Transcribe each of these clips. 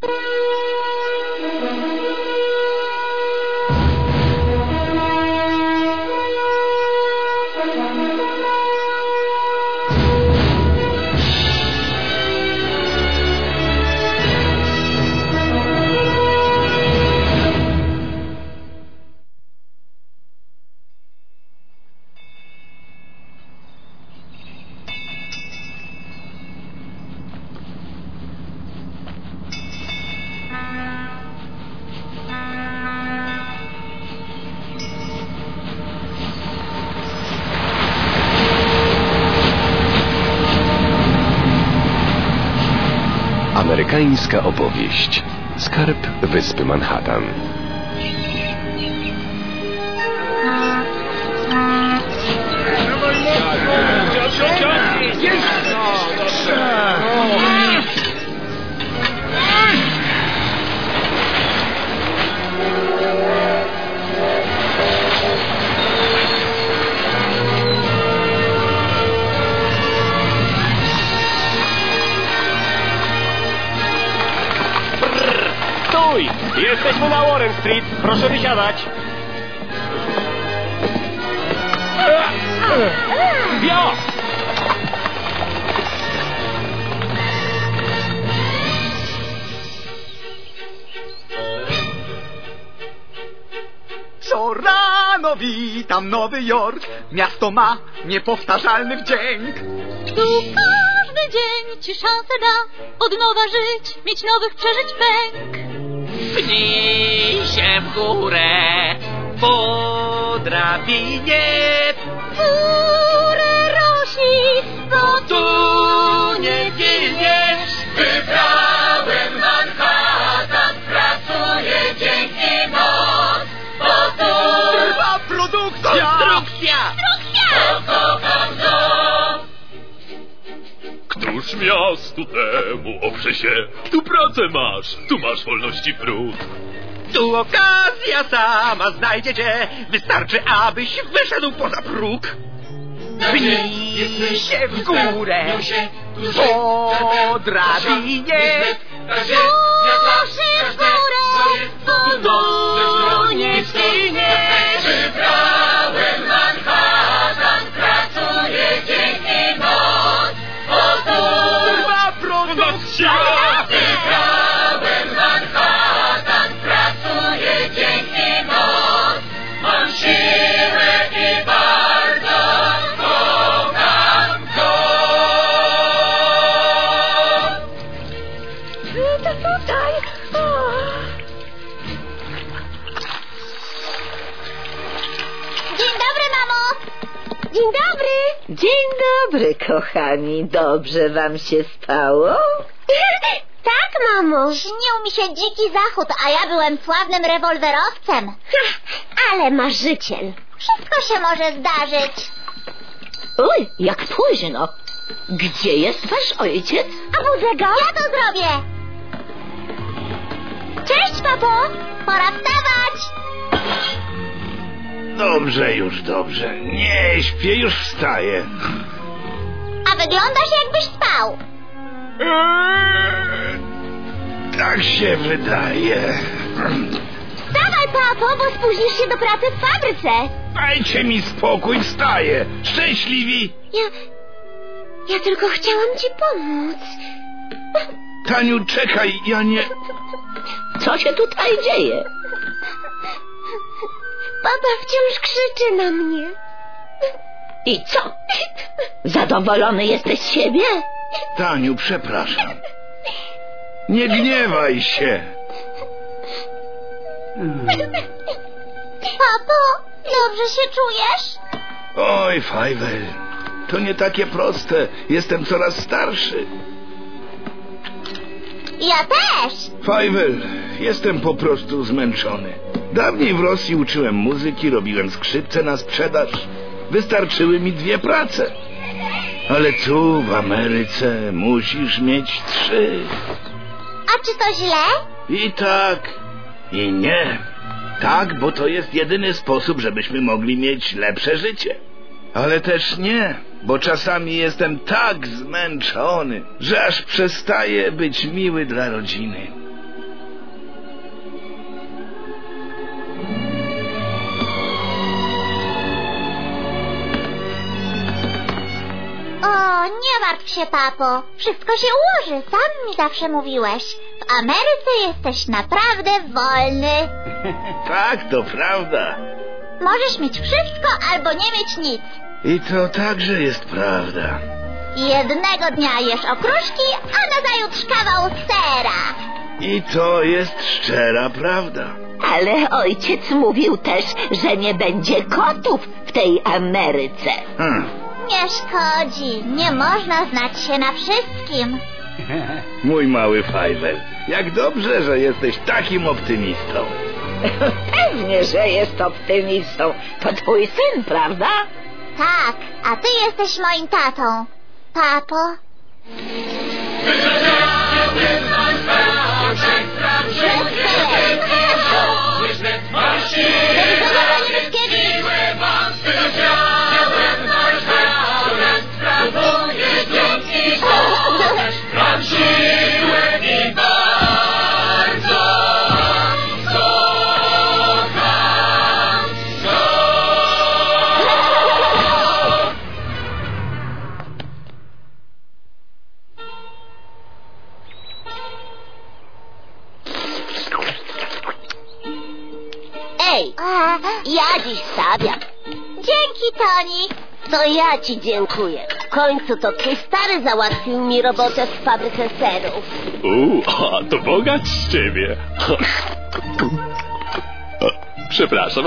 Amerykańska opowieść. Skarb wyspy Manhattan. Jesteśmy na Warren Street. Proszę wysiadać. Bio! Co rano witam Nowy Jork. Miasto ma niepowtarzalny wdzięk. Tu każdy dzień ci szansę da od nowa żyć, mieć nowych przeżyć pęk. Pnij się w górę po drabinie, W górę rośnij, bo tu nie giniesz. Wybrałem Manhattan, pracuję dzień i noc, bo tu trwa produkcja. Konstrukcja! Kocham dom. Któż miastu temu oprze się? Tu pracę masz, tu masz wolności próg. Tu okazja sama znajdzie cię, wystarczy, abyś wyszedł poza próg. Pnij się w górę po drabinie, Ruszy w górę, bo tu nie zginiesz. Wybrałem Manhattan, pracuję dzień i noc, bo tu trwa produkcja. Wybrałem Manhattan, pracuję dzień i noc, mam siłę i bardzo kocham go. To tutaj. Dzień dobry, mamo. Dzień dobry. Dzień dobry, kochani. Dobrze wam się spało? Tak, mamo. Śnił mi się dziki zachód, a ja byłem sławnym rewolwerowcem. Ale marzyciel. Wszystko się może zdarzyć. Oj, jak późno. Gdzie jest wasz ojciec? A budzę go? Ja to zrobię. Cześć, papo. Pora wstawać. Dobrze, już dobrze. Nie śpię, już wstaję. A wyglądasz, jakbyś spał. Tak się wydaje. Wstawaj, papo, bo spóźnisz się do pracy w fabryce. Dajcie mi spokój, wstaję. Szczęśliwi. Ja tylko chciałam ci pomóc. Taniu, czekaj, ja nie... Co się tutaj dzieje? Papa wciąż krzyczy na mnie. I co? Zadowolony jesteś z siebie? Taniu, przepraszam. Nie gniewaj się. Papo, dobrze się czujesz? Oj, Fajwel, to nie takie proste. Jestem coraz starszy. Ja też. Fajwel, jestem po prostu zmęczony. Dawniej w Rosji uczyłem muzyki, robiłem skrzypce na sprzedaż. Wystarczyły mi 2 prace. Ale tu, w Ameryce, musisz mieć 3. A czy to źle? I tak, i nie. Tak, bo to jest jedyny sposób, żebyśmy mogli mieć lepsze życie. Ale też nie, bo czasami jestem tak zmęczony, że aż przestaję być miły dla rodziny. O, nie martw się, papo. Wszystko się ułoży, sam mi zawsze mówiłeś. W Ameryce jesteś naprawdę wolny. Tak, to prawda. Możesz mieć wszystko albo nie mieć nic. I to także jest prawda. Jednego dnia jesz okruszki, a nazajutrz kawał sera. I to jest szczera prawda. Ale ojciec mówił też, że nie będzie kotów w tej Ameryce. Nie szkodzi, nie można znać się na wszystkim. Mój mały Fajvel, jak dobrze, że jesteś takim optymistą. Pewnie, że jest optymistą. To twój syn, prawda? Tak, a ty jesteś moim tatą. Papo? Ej, ja dziś stawiam. Dzięki, Toni. To ja ci dziękuję. W końcu to twój stary załatwił mi robotę w fabryce serów. To bogacz z ciebie. Przepraszam.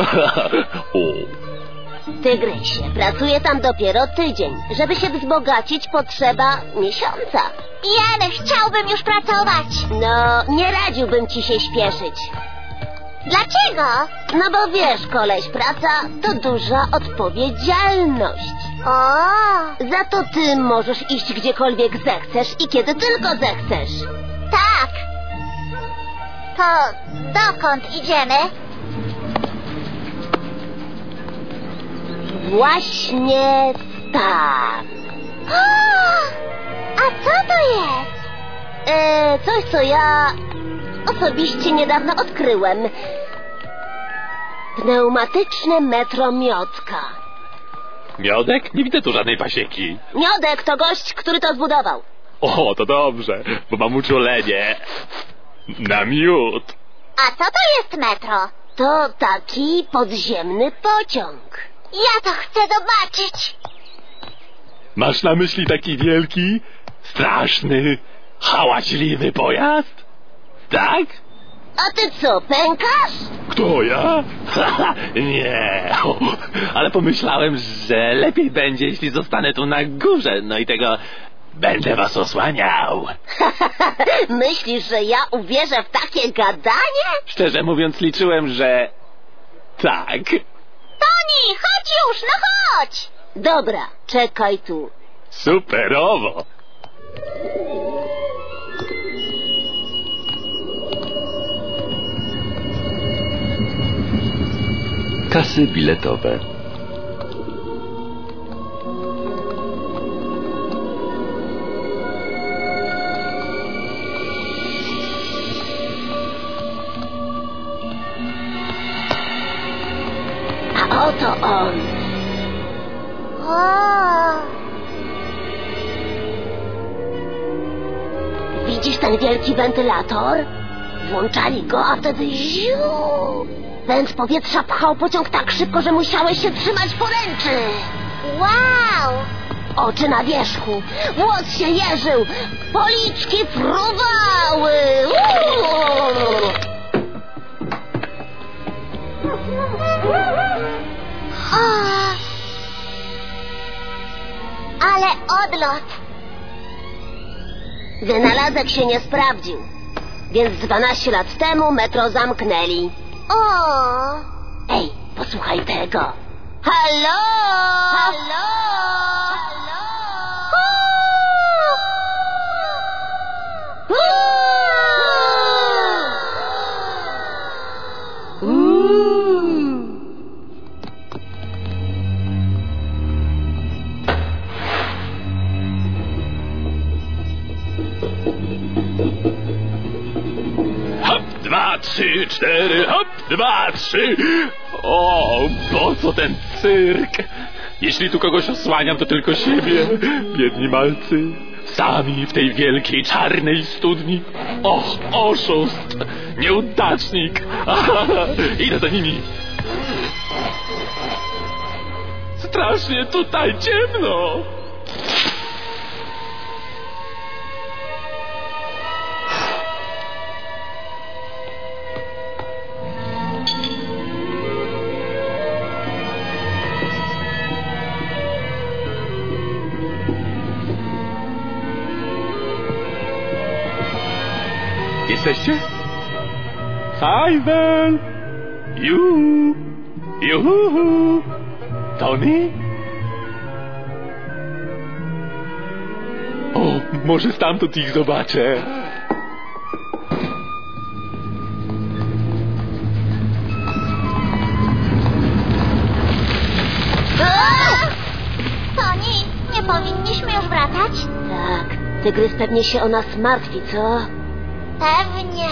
Tygrysie, pracuję tam dopiero tydzień. Żeby się wzbogacić, potrzeba miesiąca. Jany, chciałbym już pracować. No, nie radziłbym ci się śpieszyć. Dlaczego? No bo wiesz, koleś, praca to duża odpowiedzialność. O, Za to ty możesz iść gdziekolwiek zechcesz i kiedy tylko zechcesz. tak. To dokąd idziemy? Właśnie tam. A co to jest? Coś, co ja osobiście niedawno odkryłem. Pneumatyczne metro Miodka. Miodek? Nie widzę tu żadnej pasieki. Miodek to gość, który to zbudował. O, to dobrze, bo mam uczulenie na miód. A co to jest metro? To taki podziemny pociąg. Ja to chcę zobaczyć. Masz na myśli taki wielki, straszny, hałaśliwy pojazd? Tak? A ty co, pękasz? Kto, ja? Nie, ale pomyślałem, że lepiej będzie, jeśli zostanę tu na górze, no i tego będę was osłaniał. Myślisz, że ja uwierzę w takie gadanie? Szczerze mówiąc, liczyłem, że tak. Toni, chodź już, no chodź. Dobra, czekaj tu. Superowo. Kasy biletowe. A oto on. O, Widzisz ten wielki wentylator? Włączali go, a wtedy ziu! Pęd powietrza pchał pociąg tak szybko, że musiałeś się trzymać poręczy. wow. Oczy na wierzchu, włos się jeżył, policzki fruwały. Ale odlot. Wynalazek się nie sprawdził, więc 12 lat temu metro zamknęli. O, Ej, posłuchaj tego. Halo! Halo! Hop, 2, 3, 4, hop, 2, 3. O, po co ten cyrk? Jeśli tu kogoś osłaniam, to tylko siebie. Biedni malcy. Sami w tej wielkiej, czarnej studni. Och, oszust. Nieudacznik. Idę za nimi. Strasznie tutaj ciemno. Jesteście? Fajbel! Juhu! Tony? O, może stamtąd ich zobaczę. Toni, nie powinniśmy już wracać? Tak, tygrys pewnie się o nas martwi, co? Pewnie.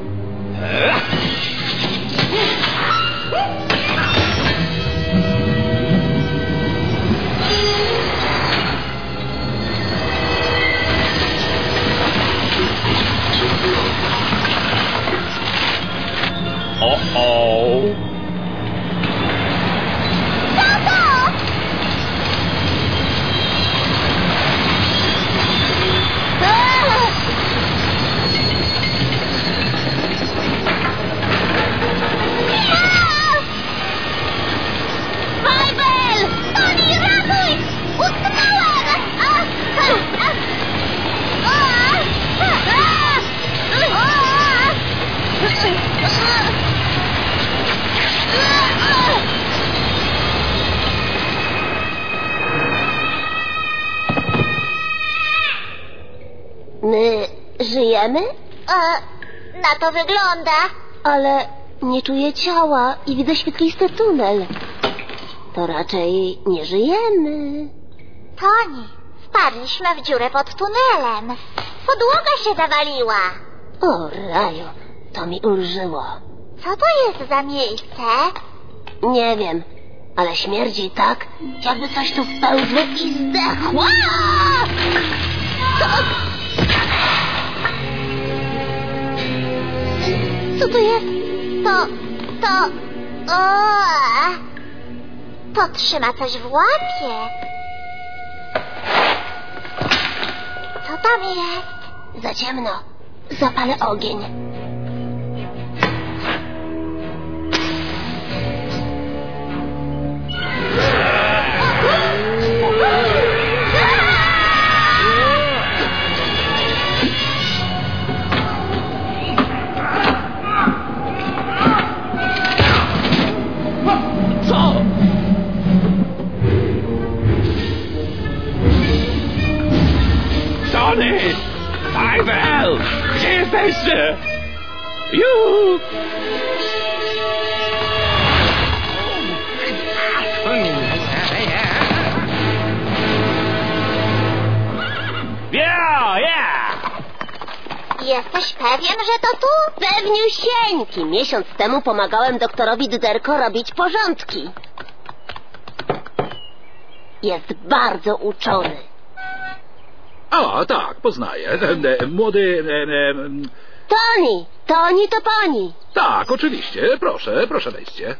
O. My żyjemy? Na to wygląda. Ale nie czuję ciała i widzę świetlisty tunel. To raczej nie żyjemy. Toni, wpadliśmy w dziurę pod tunelem. Podłoga się zawaliła. O raju, to mi ulżyło. Co to jest za miejsce? Nie wiem, ale śmierdzi tak, jakby coś tu wpełzło i zdechło. Co to jest? To trzyma coś w łapie. Co tam jest? Za ciemno. Zapalę ogień. Tony! Fajbel! Gdzie jesteście? Juhu! Jesteś pewien, że to tu? Pewniusieńki. Miesiąc temu pomagałem doktorowi Dyderko robić porządki. Jest bardzo uczony. A, tak, poznaję. Młody... Toni to pani. Tak, oczywiście. Proszę wejście.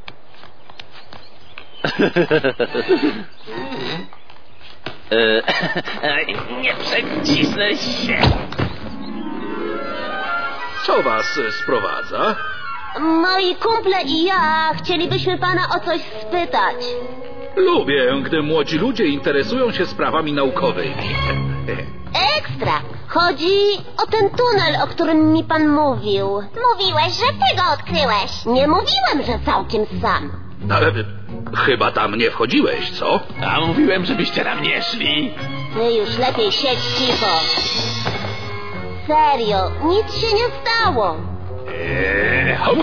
Nie przecisnę się. Co was sprowadza? Moi kumple i ja chcielibyśmy pana o coś spytać. Lubię, gdy młodzi ludzie interesują się sprawami naukowymi. Ekstra! Chodzi o ten tunel, o którym mi pan mówił. Mówiłeś, że ty go odkryłeś. Nie mówiłem, że całkiem sam. Ale chyba tam nie wchodziłeś, co? A mówiłem, żebyście tam nie szli. Ty już lepiej siedź cicho. Serio, nic się nie stało. Hop.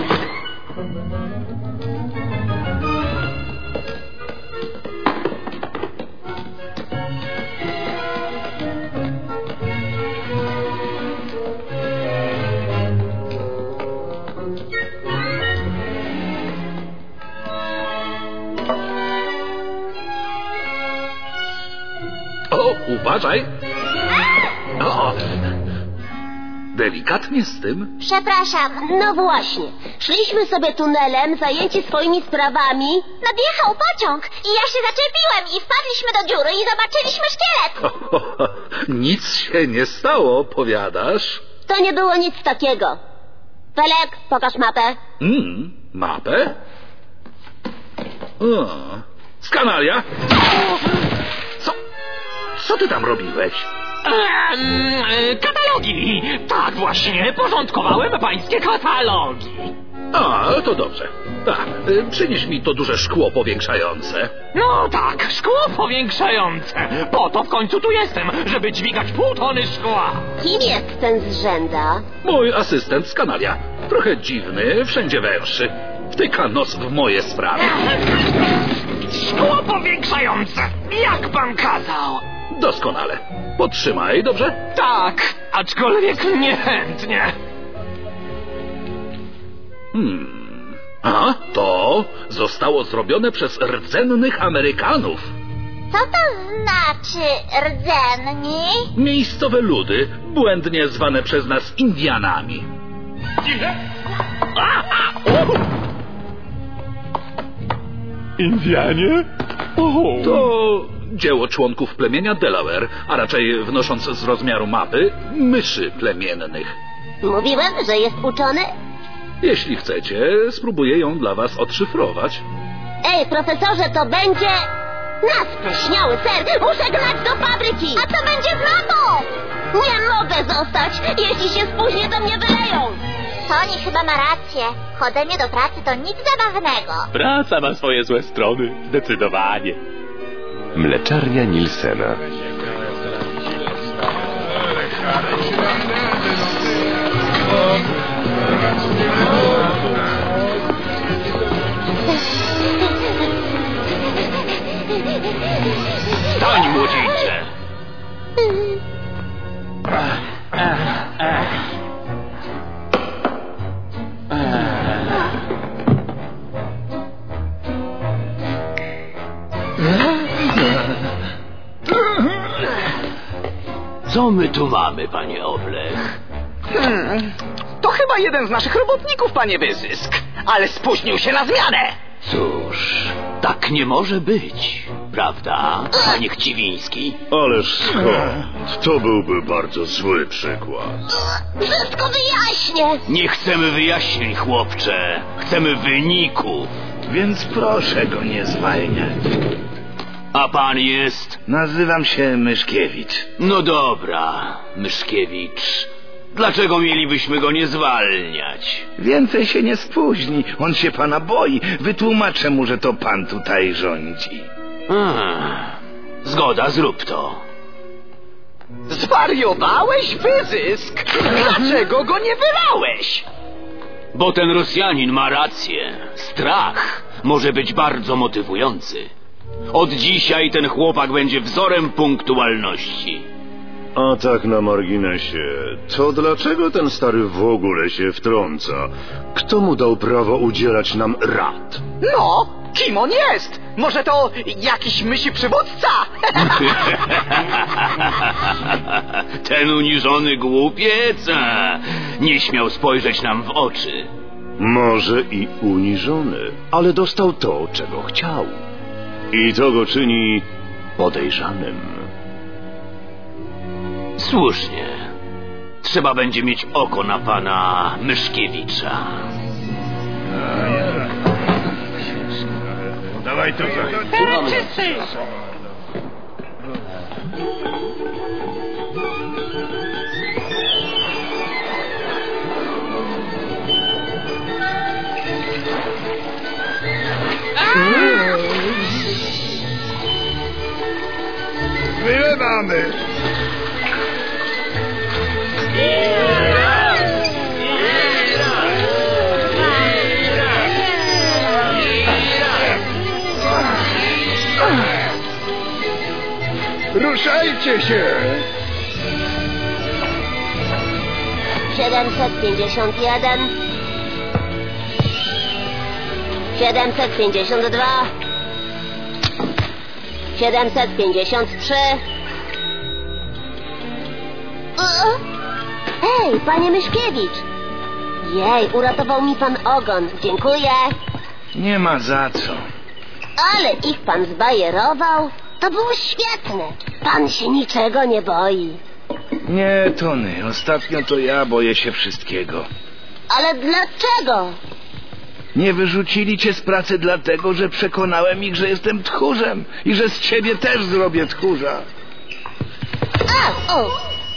Uważaj. O, delikatnie z tym. Przepraszam. No właśnie. Szliśmy sobie tunelem, zajęci swoimi sprawami. Nadjechał pociąg i ja się zaczepiłem i wpadliśmy do dziury i zobaczyliśmy szkielet. Nic się nie stało, powiadasz? To nie było nic takiego. Felek, pokaż mapę. Mapę? O, skanalia? Co ty tam robiłeś? Katalogi! Tak właśnie, porządkowałem pańskie katalogi. A, to dobrze. Tak, przynieś mi to duże szkło powiększające. No tak, szkło powiększające. Po to w końcu tu jestem, żeby dźwigać 0,5 tony szkła. Kim jest ten zrzęda? Mój asystent z kanalia. Trochę dziwny, wszędzie węższy. Wtyka nos w moje sprawy. Szkło powiększające, jak pan kazał. Doskonale. Podtrzymaj, dobrze? Tak, aczkolwiek niechętnie. A, to zostało zrobione przez rdzennych Amerykanów. Co to znaczy rdzenni? Miejscowe ludy, błędnie zwane przez nas Indianami. Indianie? To dzieło członków plemienia Delaware, a raczej, wnosząc z rozmiaru mapy, myszy plemiennych. Mówiłem, że jest uczony? Jeśli chcecie, spróbuję ją dla was odszyfrować. Ej, profesorze, to będzie... Na spleśniały ser! Muszę gnać do fabryki! A co będzie z mapą? Nie mogę zostać! Jeśli się spóźnię, to mnie wyleją! Toni chyba ma rację. Chodzenie do pracy to nic zabawnego. Praca ma swoje złe strony, zdecydowanie. Mleczarnia Nilsena. Stań, młodzieńcze. Co my tu mamy, panie Oblech? To chyba jeden z naszych robotników, panie Wyzysk. Ale spóźnił się na zmianę. Cóż, tak nie może być, prawda, panie Chciwiński? Ależ skąd? To byłby bardzo zły przykład. Wszystko wyjaśnię! Nie chcemy wyjaśnień, chłopcze. Chcemy wyników. Więc proszę go nie zwalniać. A pan jest? Nazywam się Myszkiewicz. No dobra, Myszkiewicz. Dlaczego mielibyśmy go nie zwalniać? Więcej się nie spóźni. On się pana boi. Wytłumaczę mu, że to pan tutaj rządzi. Zgoda, zrób to. Zwariowałeś, Wyzysk? Dlaczego go nie wylałeś? Bo ten Rosjanin ma rację. Strach może być bardzo motywujący. Od dzisiaj ten chłopak będzie wzorem punktualności. A tak na marginesie, to dlaczego ten stary w ogóle się wtrąca? Kto mu dał prawo udzielać nam rad? No, kim on jest? Może to jakiś mysi przywódca? Ten uniżony głupiec nie śmiał spojrzeć nam w oczy. Może i uniżony, ale dostał to, czego chciał. I to go czyni podejrzanym. Słusznie. Trzeba będzie mieć oko na pana Myszkiewicza. Dawaj to Wszyscy! Wylewamy! Ruszajcie się! 751 752 753 Hej, panie Myszkiewicz! Jej, uratował mi pan ogon. Dziękuję. Nie ma za co. Ale ich pan zbajerował. To było świetne. Pan się niczego nie boi. Nie, Tony, ostatnio to ja boję się wszystkiego. Ale dlaczego? Nie wyrzucili cię z pracy dlatego, że przekonałem ich, że jestem tchórzem i że z ciebie też zrobię tchórza. O!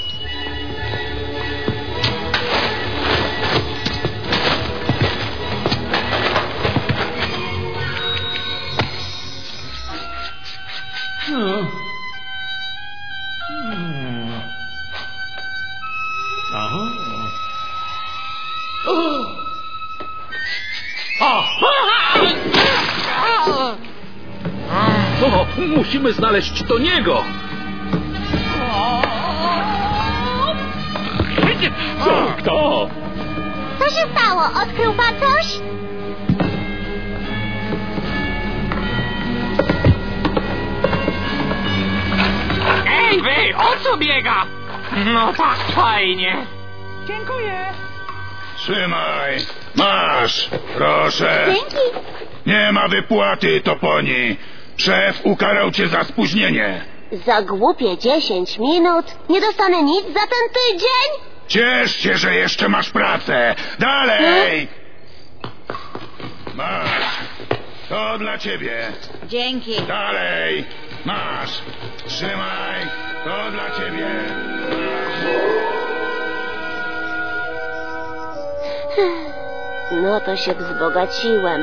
O, musimy znaleźć Toniego. Kto? Co się stało? Odkrył pan coś? Ej, wy, o co biega? No tak fajnie. Dziękuję. Trzymaj! Masz! Proszę! Dzięki. Nie ma wypłaty, Toponi! Szef ukarał cię za spóźnienie! Za głupie 10 minut? Nie dostanę nic za ten tydzień? Ciesz się, że jeszcze masz pracę! Dalej! Masz! To dla ciebie! Dzięki. Dalej! Masz! Trzymaj! To dla ciebie! No to się wzbogaciłem.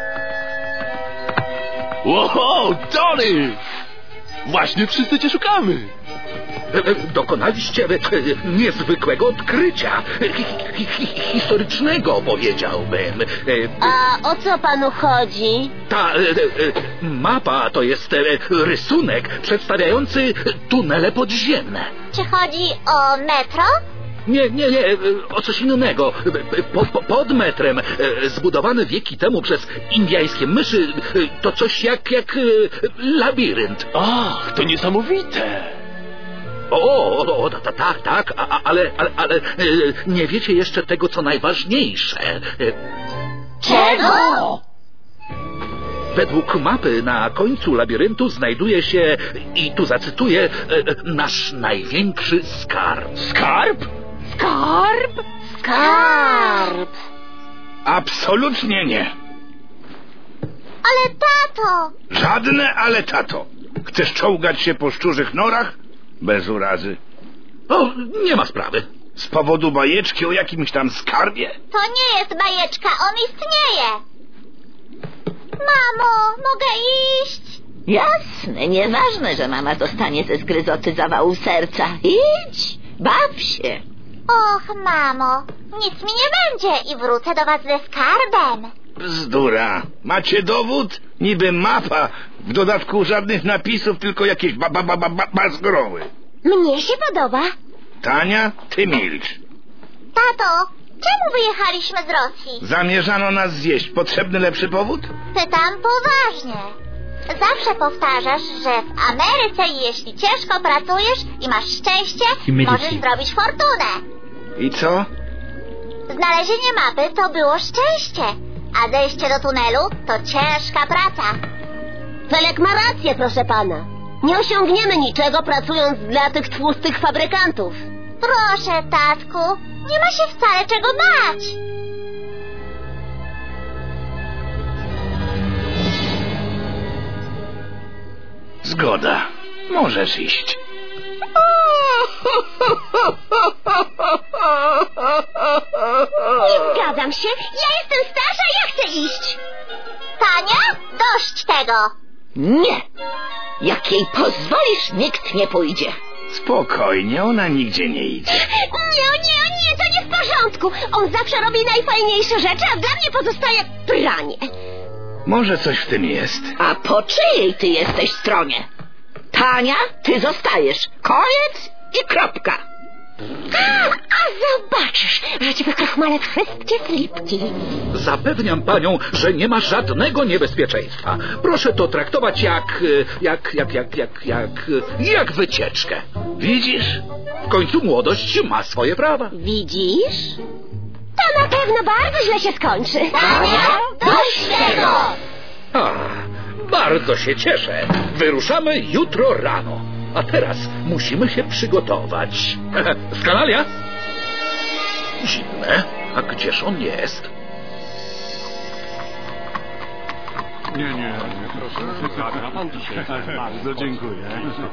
Wow, Tony! Właśnie wszyscy cię szukamy. Dokonaliście niezwykłego odkrycia. Historycznego, powiedziałbym. A o co panu chodzi? Ta mapa to jest rysunek przedstawiający tunele podziemne. Czy chodzi o metro? Nie, o coś innego. Pod metrem, zbudowane wieki temu przez indyjskie myszy, to coś jak labirynt. Ach, to niesamowite. Tak, ale nie wiecie jeszcze tego, co najważniejsze. Czego? Według mapy na końcu labiryntu znajduje się, i tu zacytuję, nasz największy skarb. Skarb? Skarb? Skarb. Absolutnie nie. Ale tato! Żadne ale, tato. Chcesz czołgać się po szczurzych norach? Bez urazy. O, nie ma sprawy. Z powodu bajeczki o jakimś tam skarbie? To nie jest bajeczka, on istnieje! Mamo, mogę iść? Jasne, nieważne, że mama dostanie ze zgryzoty zawału serca. Idź, baw się. Och, mamo, nic mi nie będzie i wrócę do was ze skarbem. Bzdura. Macie dowód? Niby mapa. W dodatku żadnych napisów, tylko jakieś bazgroły. Mnie się podoba. Tania, ty milcz. Tato, czemu wyjechaliśmy z Rosji? Zamierzano nas zjeść. Potrzebny lepszy powód? Pytam poważnie. Zawsze powtarzasz, że w Ameryce jeśli ciężko pracujesz i masz szczęście, możesz zrobić fortunę. I co? Znalezienie mapy to było szczęście, a zejście do tunelu to ciężka praca. Felek ma rację, proszę pana. Nie osiągniemy niczego, pracując dla tych tłustych fabrykantów. Proszę, tatku, nie ma się wcale czego bać. Zgoda. Możesz iść. Nie zgadzam się. Ja jestem starsza i ja chcę iść. Tania, dość tego. Nie. Jak jej pozwolisz, nikt nie pójdzie. Spokojnie, ona nigdzie nie idzie. Nie, to nie w porządku. On zawsze robi najfajniejsze rzeczy, a dla mnie pozostaje pranie. Może coś w tym jest. A po czyjej ty jesteś stronie? Tania, ty zostajesz. Koniec i kropka. A zobaczysz, że ci wykrochmalę wszystkie slipki. Zapewniam panią, że nie ma żadnego niebezpieczeństwa. Proszę to traktować jak wycieczkę. Widzisz? W końcu młodość ma swoje prawa. Widzisz? To na pewno bardzo źle się skończy. Dość tego! Bardzo się cieszę. Wyruszamy jutro rano. A teraz musimy się przygotować. Skanalia? Dziwne. A gdzież on jest? Nie, proszę. Bardzo dziękuję.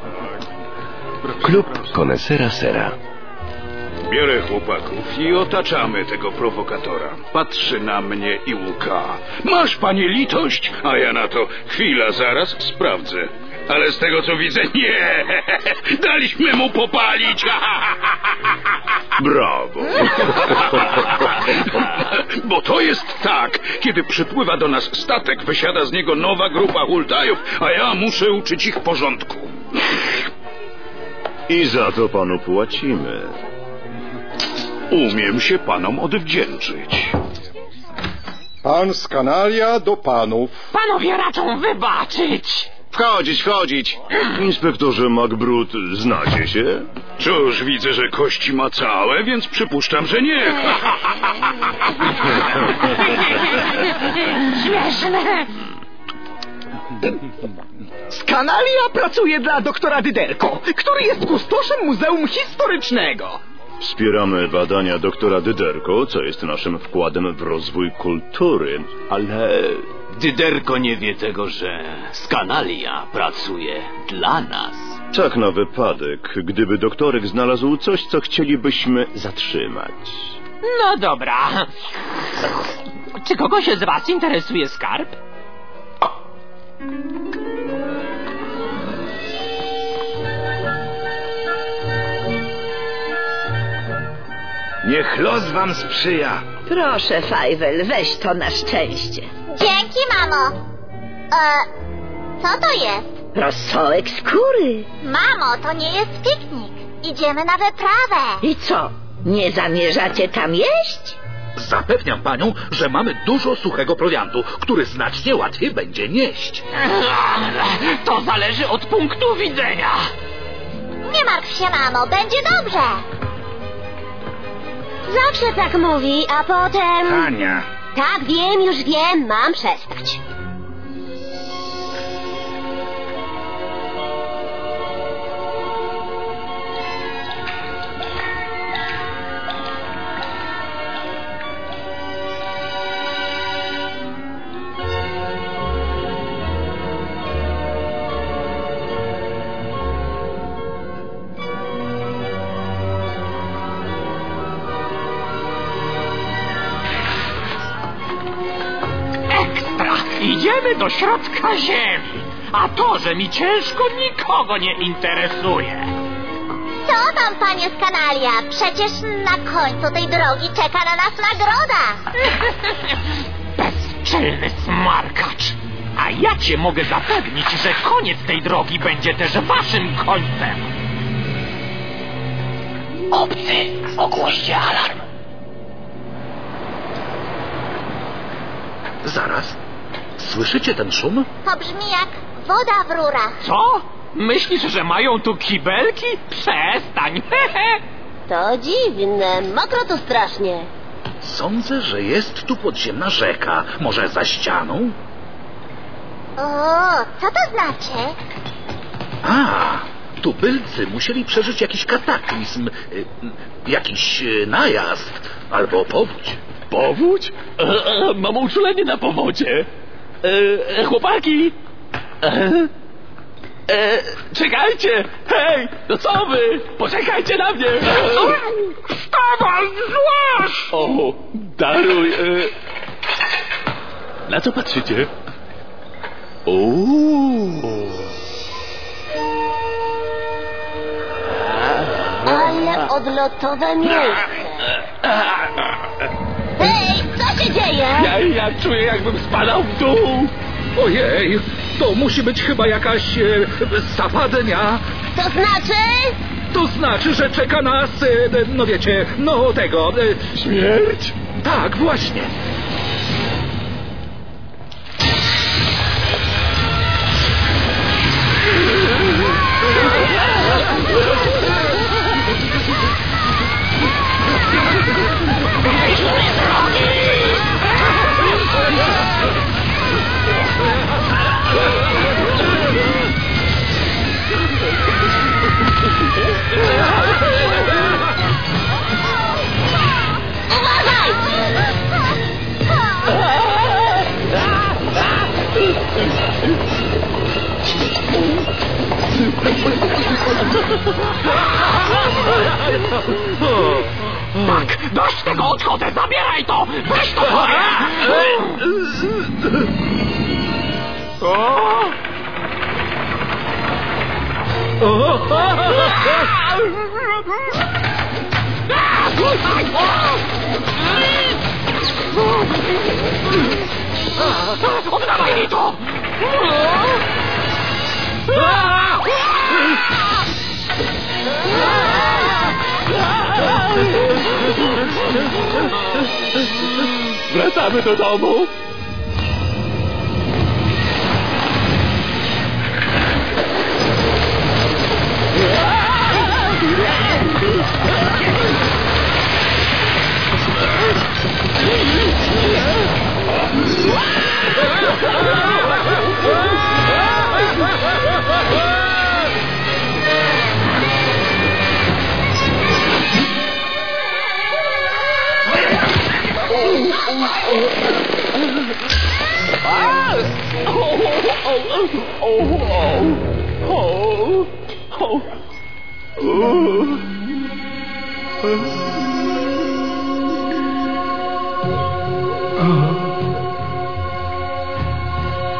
Klub Konesera Sera. Biorę chłopaków i otaczamy tego prowokatora. Patrzy na mnie i łuka. Masz, panie, litość? A ja na to, chwila, zaraz sprawdzę. Ale z tego, co widzę, nie. Daliśmy mu popalić. Brawo. Bo to jest tak, kiedy przypływa do nas statek, wysiada z niego nowa grupa hultajów, a ja muszę uczyć ich porządku. I za to panu płacimy. Umiem się panom odwdzięczyć. Pan Skanalia do panów. Panowie raczą wybaczyć. Wchodzić. Inspektorze MacBrut, znacie się? Cóż, widzę, że kości ma całe, więc przypuszczam, że nie. Śmieszne. Skanalia pracuje dla doktora Dyderko, który jest kustoszem Muzeum Historycznego. Wspieramy badania doktora Dyderko, co jest naszym wkładem w rozwój kultury, ale... Dyderko nie wie tego, że Skanalia pracuje dla nas. Tak na wypadek, gdyby doktorek znalazł coś, co chcielibyśmy zatrzymać. No dobra. Czy kogoś z was interesuje skarb? Niech los wam sprzyja. Proszę, Fajwel, weź to na szczęście. Dzięki, mamo. Co to jest? Rosołek skóry. Mamo, to nie jest piknik. Idziemy na wyprawę. I co, nie zamierzacie tam jeść? Zapewniam panią, że mamy dużo suchego prowiantu, który znacznie łatwiej będzie nieść. To zależy od punktu widzenia. Nie martw się, mamo, będzie dobrze. Zawsze tak mówi, a potem... Ania. Tak, wiem, już wiem, mam przestać. Idziemy do środka ziemi, a to, że mi ciężko, nikogo nie interesuje. Co tam, panie Skanalia? Przecież na końcu tej drogi czeka na nas nagroda. Bezczelny smarkacz. A ja cię mogę zapewnić, że koniec tej drogi będzie też waszym końcem. Obcy, ogłoście alarm. Zaraz. Słyszycie ten szum? To brzmi jak woda w rurach. Co? Myślisz, że mają tu kibelki? Przestań. To dziwne, mokro tu strasznie. Sądzę, że jest tu podziemna rzeka. Może za ścianą? O, co to znaczy? Tubylcy musieli przeżyć jakiś kataklizm, jakiś najazd albo powódź. Powódź? Mam uczulenie na powodzie. Chłopaki! Czekajcie! Hej! No co wy? Poczekajcie na mnie! Wstawaj, złaś! O, daruj. Na co patrzycie? Ale odlotowe miejsce. Hej, co się dzieje? Ja czuję, jakbym spadał w dół. Ojej, to musi być chyba jakaś zapadnia. To znaczy? To znaczy, że czeka nas, no wiecie, no tego... Śmierć? Tak, właśnie. Tak, dość tego, odchodzę, zabieraj to! Weź to sobie! Oddawaj mi to! Wracamy do domu.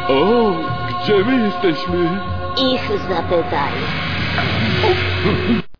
Gdzie my jesteśmy? Ich zapytaj.